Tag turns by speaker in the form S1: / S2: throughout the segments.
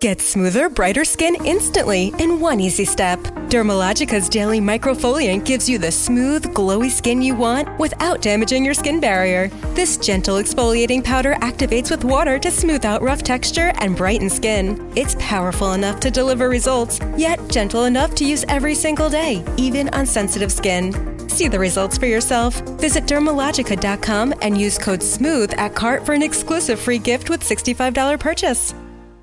S1: Get smoother, brighter skin instantly in one easy step. Dermalogica's daily microfoliant gives you the smooth, glowy skin you want without damaging your skin barrier. This gentle exfoliating powder activates with water to smooth out rough texture and brighten skin. It's powerful enough to deliver results, yet gentle enough to use every single day, even on sensitive skin. See the results for yourself. Visit Dermalogica.com and use code SMOOTH at cart for an exclusive free gift with $65 purchase.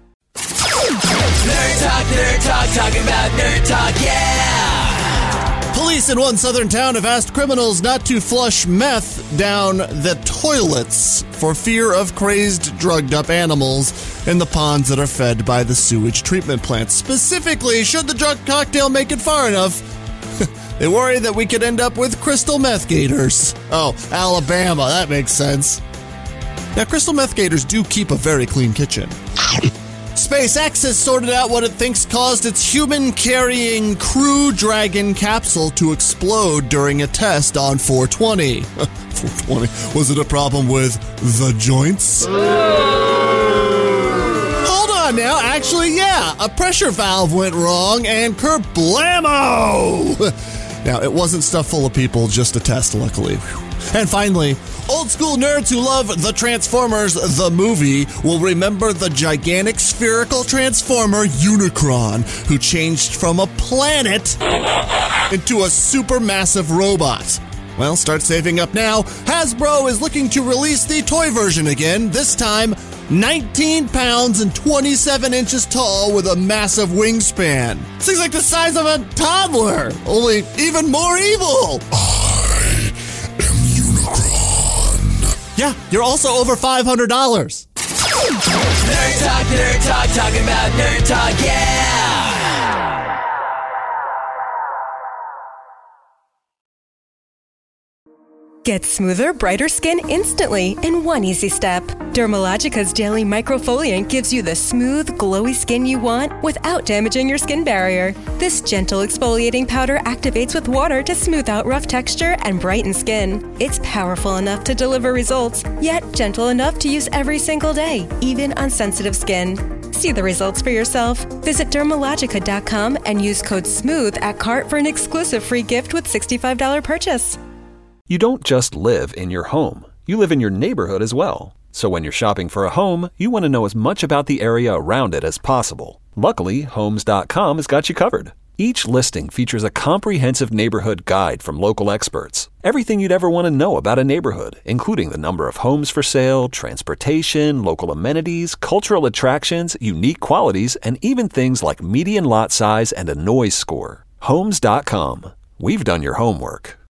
S2: Nerd Talk, talking about Nerd Talk, yeah!
S3: Police in one southern town have asked criminals not to flush meth down the toilets for fear of crazed, drugged-up animals in the ponds that are fed by the sewage treatment plant. Specifically, should the drug cocktail make it far enough, they worry that we could end up with crystal meth gators. Oh, Alabama, that makes sense. Now, crystal meth gators do keep a very clean kitchen. SpaceX has sorted out what it thinks caused its human-carrying Crew Dragon capsule to explode during a test on 420. 420. Was it a problem with the joints? Hold on now. Actually, yeah. A pressure valve went wrong and kerblamo! Now, it wasn't stuff full of people, just a test, luckily. And finally, old school nerds who love the Transformers, the movie, will remember the gigantic spherical Transformer Unicron, who changed from a planet into a supermassive robot. Well, start saving up now. Hasbro is looking to release the toy version again, this time 19 pounds and 27 inches tall with a massive wingspan. This thing's like the size of a toddler, only even more evil. Yeah, you're also over $500.
S2: Nerd Talk, talking about Nerd Talk, yeah!
S1: Get smoother, brighter skin instantly in one easy step. Dermalogica's daily microfoliant gives you the smooth, glowy skin you want without damaging your skin barrier. This gentle exfoliating powder activates with water to smooth out rough texture and brighten skin. It's powerful enough to deliver results, yet gentle enough to use every single day, even on sensitive skin. See the results for yourself. Visit Dermalogica.com and use code SMOOTH at cart for an exclusive free gift with $65 purchase.
S4: You don't just live in your home. You live in your neighborhood as well. So when you're shopping for a home, you want to know as much about the area around it as possible. Luckily, Homes.com has got you covered. Each listing features a comprehensive neighborhood guide from local experts. Everything you'd ever want to know about a neighborhood, including the number of homes for sale, transportation, local amenities, cultural attractions, unique qualities, and even things like median lot size and a noise score. Homes.com. We've done your homework.